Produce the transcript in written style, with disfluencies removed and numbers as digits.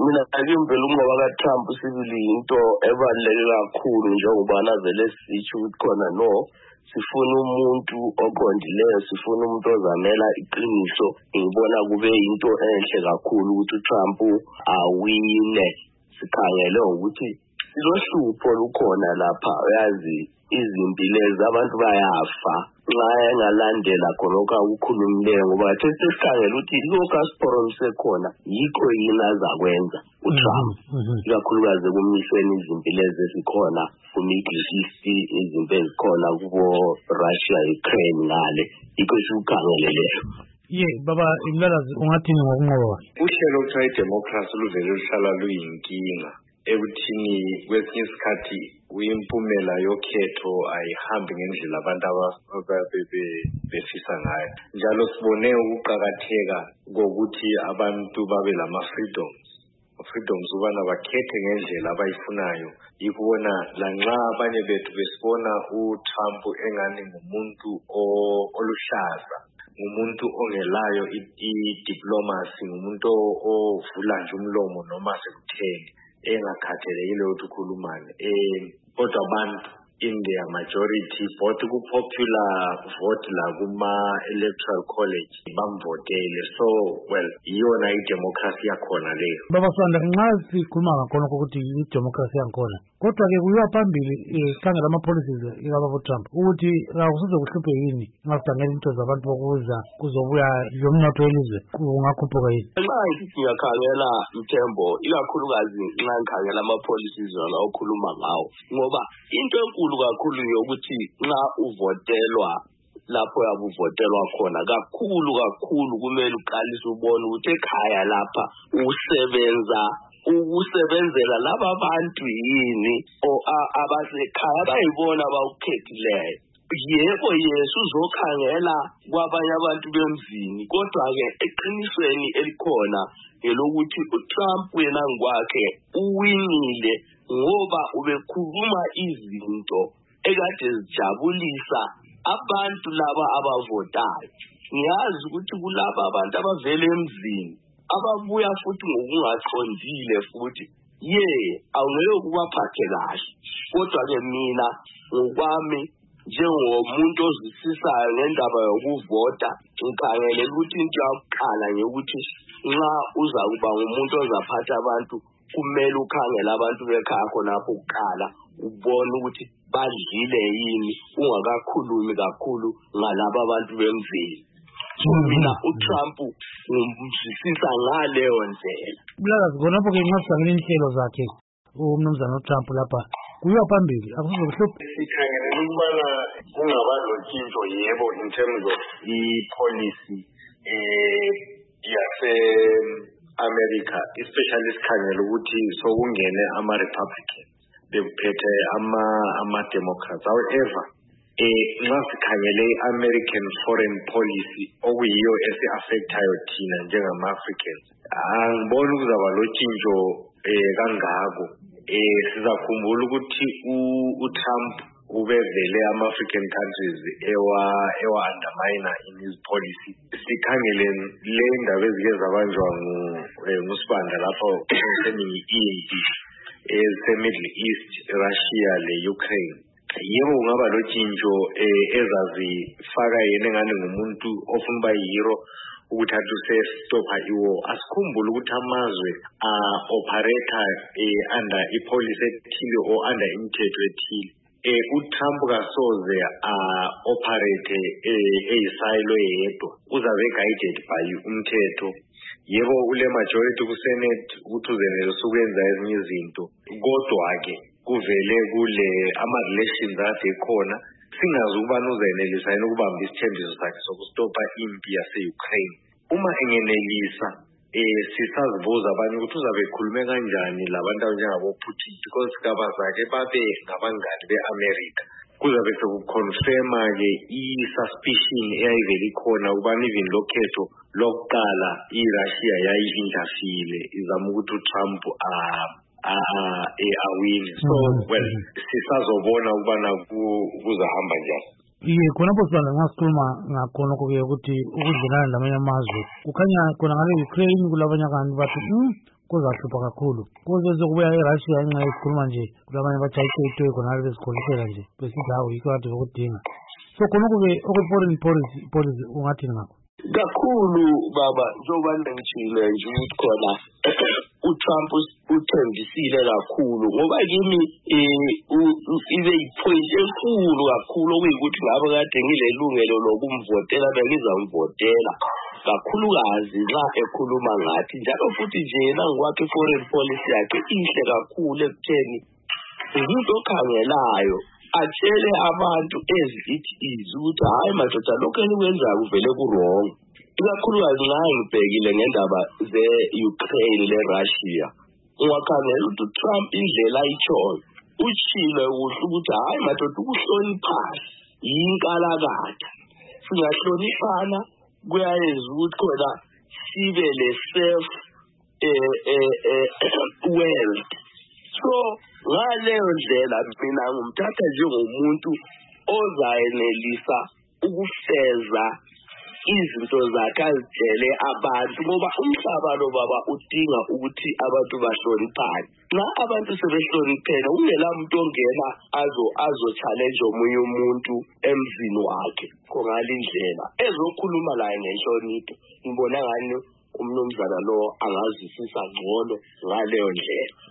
mina akimvela ukunqoba kaTrump sibili into ebaluleke kakhulu njengoba navele sisho ukuthi khona no sifuna umuntu oqondileyo, sifuna umuntu ozamela iqiniso. Ngibona kube into enhle kakhulu ukuthi uTrump awine. Sikhangele ukuthi silohlupho lukhona lapha, uyazi izimpi lezi abantu bayafa nxa engalandela khonokho akukhulumileyo, ngoba sesikhangela ukuthi lokhu asiphoromise khona yikho yini azakwenza uTrump, ikakhulukazi ekumiseni izimpi lezi ezikhona ku-Middle East, izimpi ezikhona kubo Russia, Ukraine ngale, yikho sikhangeleleyo. Baba Mlalazi, ungathini ngokunqoba? Uhlelo kuthiwa idemocracy luvele luhlala luyinkinga ekuthini kwesinye isikhathi impumela yokhetho ayihambi ngendlela abantu befisa ngayo. Njalo sibone ukuqakatheka kokuthi abantu babe lama-freedoms ubana bakhethe ngendlela abayifunayo. Yikubona lanxa abanye bethu besibona uTrump engani ngumuntu oluhlaza, ngumuntu ongelayo i-diplomacy, ngumuntu ovula nje umlomo noma sekutheni engakhathelekile ukuthi ukhulumane. Kodwa abantu in their majority vote ku-popular vote la kuma-electoral college bamvotele. So well iyona idemocracy yakhona leyo. Baba Sanda, nxa sikhuluma ngakhona ukuthi idemocracy yakhona, kodwa-ke kuyiwa phambili sikhangela ama-policies ikababa Trump ukuthi kusizokuhluphe yini ngasidangela into zabantu bokuza kuzobuya yomnotho welizwe kungakhuphuka yini? Nxa ngiyakhangela Mthembo, ikakhulukazi nxa ngikhangela ama-policies wona okhuluma ngawo, ngoba into enkulu kakhulu yokuthi nxa uvotelwa lapho yabuvotelwa khona kakhulu kumele uqalise ubone ukuthi ekhaya lapha ukusebenzela laba bantu yini abasekhaya bayibona abawukhethileyo. Yebo yes uzokhangela kwabanye abantu bemzini, kodwa-ke eqinisweni elikhona elokuthi uTrump yena ngokwakhe uwinile ngoba ubekhuluma izinto ekade zijabulisa abantu laba abavotayo. Ngiyazi ukuthi kulaba abantu abavele emzini ababuya futhi ngokungaqondile futhi awungeke kubaphathe kahle. Kodwa-ke mina ngokwami njengomuntu ozwisisayo ngendaba yokuvota, ngikhangelela ukuthi into yokuqala ngeyokuthi nxa uzakuba ngumuntu ozaphatha abantu kumele ukhangele abantu bekhaya khonapho kuqala ubone ukuthi badlile yini, ungakakhulumi kakhulu ngalaba abantu bemveli. So mina uTrump ngimzwisisa ngaleyo ndlela. Mlalazi, khonapho-ke nxa sikhangela inhlelo zakhe umnumzana uTrump lapha kuyiwa phambili akusizokuhlupha. Sikhangelela ukubana kungaba lotshintsho yebo in terms of i-policy yase-America, especially sikhangela ukuthi sokungene ama-Republican bekuphethe ama-Democrats. However, nxa sikhangele i-American foreign policy okuyiyo esi-affectayo thina njengama-Africans, angiboni kuzaba lotshintsho kangako. Sizakhumbula ukuthi uTrump ubevele ama-African countries ewa-undermine in his policy. Sikhangele le ndaba ezike zabanjwa ngusibanda lapho emseningi impi ese-Middle East, Russia le-Ukraine. Yebo kungaba lotshintsho ezazifaka yena engane ngumuntu ofuna uba yihero ukuthi athi usestopha iwar. Asikhumbule ukuthi amazwe operator under i-policy ethile or under imithetho ethile. uTrump kasoze operate eyisilo yedwa, uzabe guided by umthetho. Yebo ule majority ku Senate ukuthi uzenelisa ukwenza ezinye izinto, kodwa ke kuvele kule ama relations ade khona singazi ukubana uzenelisa yini ukubamba isithembiso sakhe sokustopa impi yase-Ukraine. Uma engenelisa sisazibuza abanye ukuthi uzabe ekhulume kanjani labantu abanjengabo Putin, because sigaba zakhe babe ngabangani be-America. Kuzabe sekuconfirma ke i-suspicion eyayivele ikhona ukubana even lokhetho lokuqala i-Russia yayi-interfere izama ukuthi uTrump awine. So well sisazobona ukubana kuzahamba njani. Khonapho sibanda ngasikhuluma ngakhona ukuthi ukudlelana lamanye amazwe kukhanya khona ngale Ukraine kulabanye abantu bathi kuzahlupha kakhulu kuze zokubuya eRussia ngenxa yesikhuluma nje kulamanye bajayiswe khonale bezikholisela nje besithi hawu yikho kade bekudinga so khona kube okwe-foreign policy ungathini ngakho kakhulu baba njengoba ngitshilo nje ukuthi khona uTrump uthembisile kakhulu ngoba kimi ibe yipoint enkulu kakhulu okuyikuthi ngabe kade ngilelungelo lokumvotela bengizamvotela kakhulukazi nxa ekhuluma ngathi njalo futhi nje yena ngokwakhe foreign policy yakhe inhle kakhulu ekutheni umuntu okhangelayo atshele abantu ezithize ukuthi hayi madoda lokho enikwenzayo kuvele kurongo ikakhulukazi nxa ngibhekile ngendaba ze-Ukraine le-Russia ungakhangela ukuthi uTrump indlela ayitshoyo utshilo kuhle ukuthi hayi madoda ukuhloniphana yinkalakatha singahloniphana kuyayenza ukuthi khona sibe le-self world so ngaleyo ndlela mina ngumthatha njengomuntu ozayenelisa ukufeza izinto zakhe azitshele abantu ngoba umhlaba lo baba udinga ukuthi abantu bahloniphane nxa abantu sebehloniphene ungela muntu ongena azo-challenge omunye umuntu emzini wakhe khongale indlela ezokhuluma laye ngenhlonipho ngibona ngani umnumzana lo angazwisisa ngcono ngaleyo ndlela